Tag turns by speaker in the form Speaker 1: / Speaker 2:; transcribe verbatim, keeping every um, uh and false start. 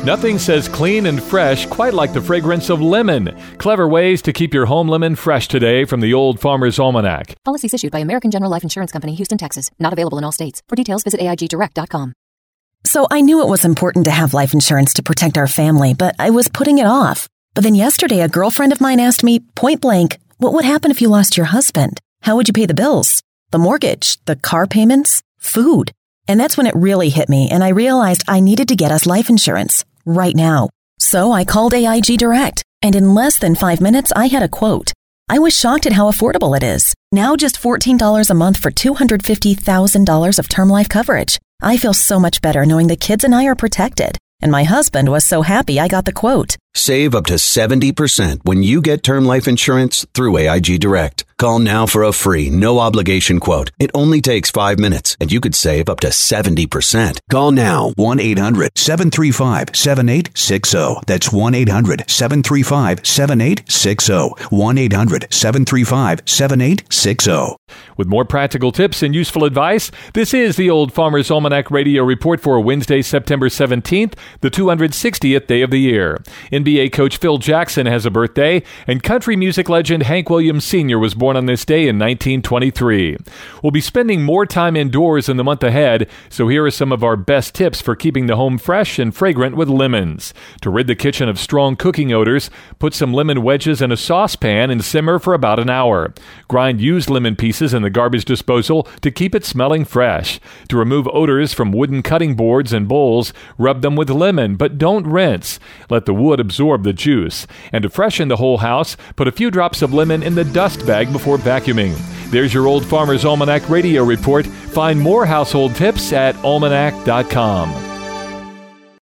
Speaker 1: Nothing says clean and fresh quite like the fragrance of lemon. Clever ways to keep your home lemon fresh today from the Old Farmer's Almanac.
Speaker 2: Policies issued by American General Life Insurance Company, Houston, Texas. Not available in all states. For details, visit A I G direct dot com.
Speaker 3: So I knew it was important to have life insurance to protect our family, but I was putting it off. But then yesterday, a girlfriend of mine asked me, point blank, what would happen if you lost your husband? How would you pay the bills? The mortgage? The car payments? Food? And that's when it really hit me, and I realized I needed to get us life insurance right now. So I called A I G Direct, and in less than five minutes, I had a quote. I was shocked at how affordable it is. Now just fourteen dollars a month for two hundred fifty thousand dollars of term life coverage. I feel so much better knowing the kids and I are protected. And my husband was so happy I got the quote.
Speaker 4: Save up to seventy percent when you get term life insurance through A I G Direct. Call now for a free, no-obligation quote. It only takes five minutes, and you could save up to seventy percent. Call now,
Speaker 5: one eight hundred seven three five seven eight six zero. That's one eight hundred seven three five seven eight six zero. one eight hundred seven three five seven eight six zero.
Speaker 1: With more practical tips and useful advice, this is the Old Farmer's Almanac Radio Report for Wednesday, September seventeenth, the two hundred sixtieth day of the year. N B A coach Phil Jackson has a birthday, and country music legend Hank Williams Senior was born on this day in nineteen twenty-three. We'll be spending more time indoors in the month ahead, so here are some of our best tips for keeping the home fresh and fragrant with lemons. To rid the kitchen of strong cooking odors, put some lemon wedges in a saucepan and simmer for about an hour. Grind used lemon pieces in the garbage disposal to keep it smelling fresh. To remove odors from wooden cutting boards and bowls, rub them with lemon, but don't rinse. Let the wood absorb the juice. And to freshen the whole house, put a few drops of lemon in the dust bag before vacuuming. There's your Old Farmer's Almanac Radio Report. Find more household tips at almanac dot com.